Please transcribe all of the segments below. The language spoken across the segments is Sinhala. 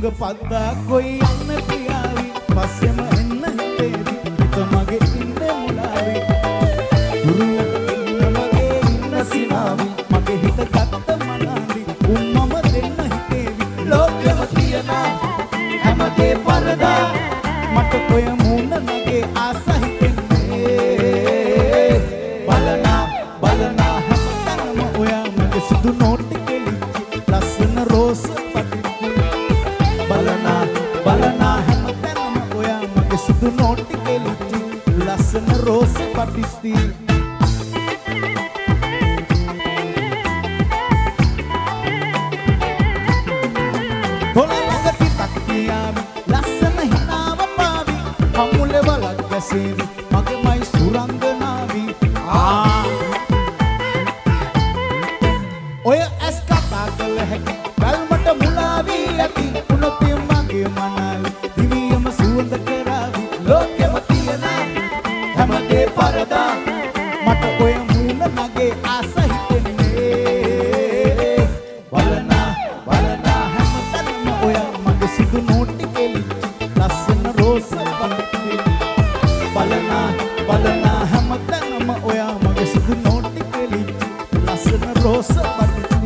සුළඟ පද්දා කොයි යන්න පියාවි පස්සෙම එන්න හිතේවි හිත මගේ ඉන්න මුලාවි දුරුලට ඉන්න මගේ ඉන්න සිනාවි මගේ හිත ගත්ත මනාවි උම්මම දෙන්න හිතේවි ලෝකෙම තියන හැමදේ පරදා මට කොය මූණ නගේ ආස හිතෙන්නේ බලනා බලනා හැමතැනම ඔයා මගේ සුදු නෝටි කෙලිච්චි ලස්සන රෝස බලනා බලනා හැමතැනම ඔයා මගේ සුදු නෝටි කෙලිච්චි ලස්සන රෝස පටිස්ති තොලඟ තිතක් තියාවි ලස්සන හිනාව පාවි හමුලේ වලක් ගැසේවි මගේ මයි සුරංගනාවි ඔය ඇස් කතා කළ හැකි බැල්මට මුලාවි ඇති උනොතිය මගේ මනල් දිවියම සුවඳ කරාවි ලෝකෙම තියන හැමදේ පරදා මට ඔය මූණ නගේ ආස හිතෙන්නේ බලනා බලනා හැමතැනම ඔයා මගේ සුදු නෝටි කෙලිච්චි ලස්සන රෝස පටිස්ති බලනා බලනා හැමතැනම ඔයා මගේ සුදු නෝටි කෙලිච්චි ලස්සන රෝස පටිස්ති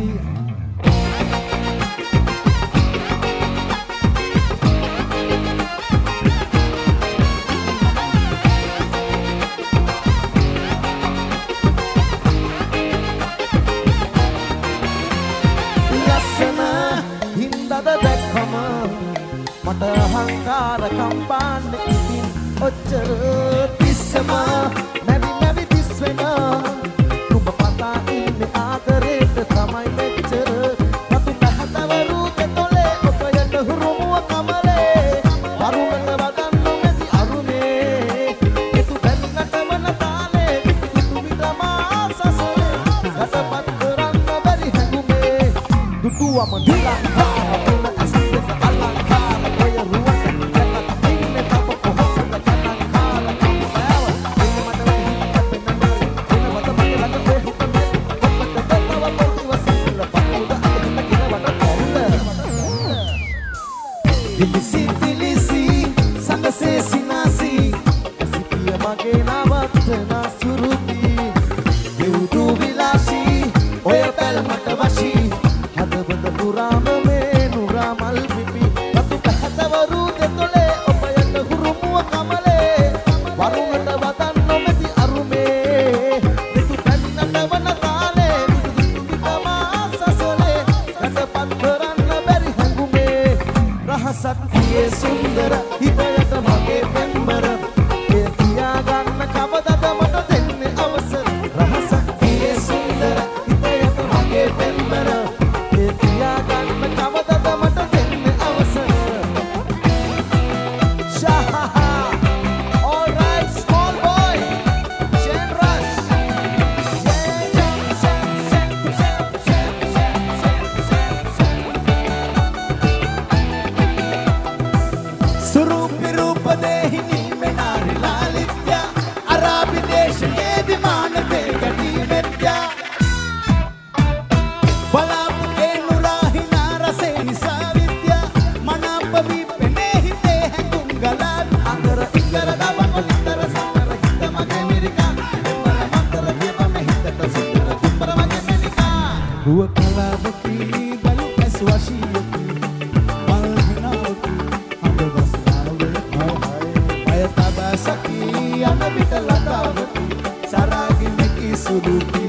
ලස්සන හින්දද දැක්කම මට අහංකාර කම්පාන්න ඉතින් ඔච්චර තිස්සම නැවි නැවි තිස් වෙන නුඹ පතා ඉන්නේ ආදරේට තමයි මෙච්චර රතු පැහැතවරු දෙතොලේ ඔබයට හුරුමුව කමලේ වරුණට වදන් නොමැති අරුමේ එතු බැන්නට වන තාලේ විතු විතමා සසලේ රසපත් කරන්න බැරි හැඟුමේ දුටුවම නිලංකාර Dilisi dilisi sangase sinasi asipiya mage navattana suruti devudu vilashi oya pelmata washi hadabada purama me nuramal pipi ratu pahatavaru detole opayata hurumuwa kamale warunata wadan nometi arume detu taninata wana kale vidu vitama sasole rasapat karanna beri hangume rahasat kiye sundara hidayata mage pembara e kiya ganna kavadada mata denne avasar rahasat kiye sundara hidayata mage pembara e kiya ganna kavadada mata denne avasar shaha all right small boy Shane Rush Surupi रूप देहिनी में नारी लालित्या अराबी देश ये विमान पे गटी मित्या बलाप के नुराही नारा से निसावित्या मनाप भी पने ही ते हैं कुंगला अंदर इकर दावन अंदर संदर हित मगे मेरिका मर मंदर देव में हित तसिंदर दुपर मगे मेरिका हुआ कलावती बलु ऐसवाशियती मलहिनावती हम बस Saki, ana bita latavati, saragi meki suruti.